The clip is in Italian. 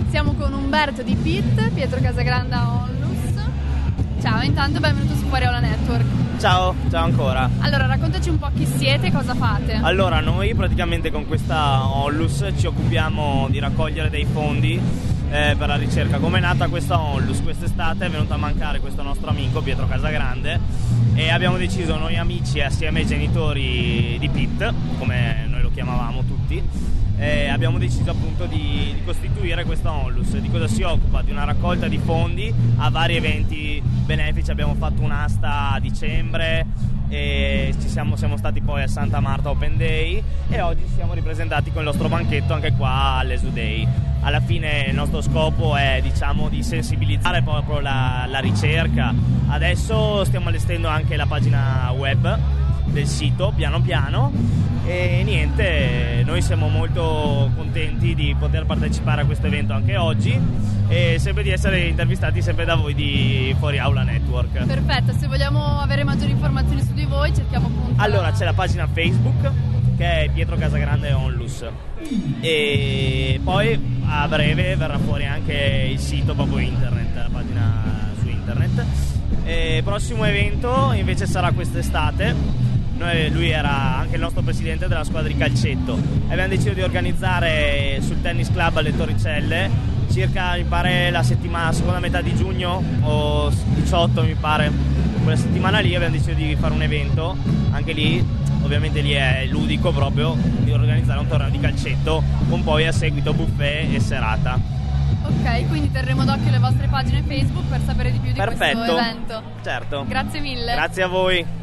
siamo con Umberto di Pit, Pietro Casagrande a Onlus. Ciao, intanto benvenuto su Variola Network. Ciao ancora. Allora, raccontaci un po' chi siete e cosa fate. Allora, noi praticamente con questa Onlus ci occupiamo di raccogliere dei fondi per la ricerca. Come è nata questa Onlus? Quest'estate è venuto a mancare questo nostro amico Pietro Casagrande e abbiamo deciso, noi amici assieme ai genitori di Pit, come noi lo chiamavamo tutti, abbiamo deciso appunto di costituire questa Onlus. Di cosa si occupa? Di una raccolta di fondi a vari eventi benefici. Abbiamo fatto un'asta a dicembre e siamo stati poi a Santa Marta Open Day e oggi ci siamo ripresentati con il nostro banchetto anche qua all'Esu Day. Alla fine il nostro scopo è, diciamo, di sensibilizzare proprio la ricerca. Adesso stiamo allestendo anche la pagina web del sito piano piano e niente, noi siamo molto contenti di poter partecipare a questo evento anche oggi e sempre di essere intervistati sempre da voi di Fuori Aula Network. Perfetto, se vogliamo avere maggiori informazioni su di voi cerchiamo appunto... Allora c'è la pagina Facebook che è Pietro Casagrande Onlus e poi a breve verrà fuori anche il sito proprio internet, la pagina su internet. E prossimo evento invece sarà quest'estate. Lui era anche il nostro presidente della squadra di calcetto e abbiamo deciso di organizzare sul tennis club alle Torricelle circa, mi pare, la seconda metà di giugno o 18, mi pare, quella settimana lì abbiamo deciso di fare un evento anche lì, ovviamente lì è ludico proprio, di organizzare un torneo di calcetto con poi a seguito buffet e serata. Ok, quindi terremo d'occhio le vostre pagine Facebook per sapere di più di Perfetto. questo evento. Certo. Grazie mille. Grazie a voi.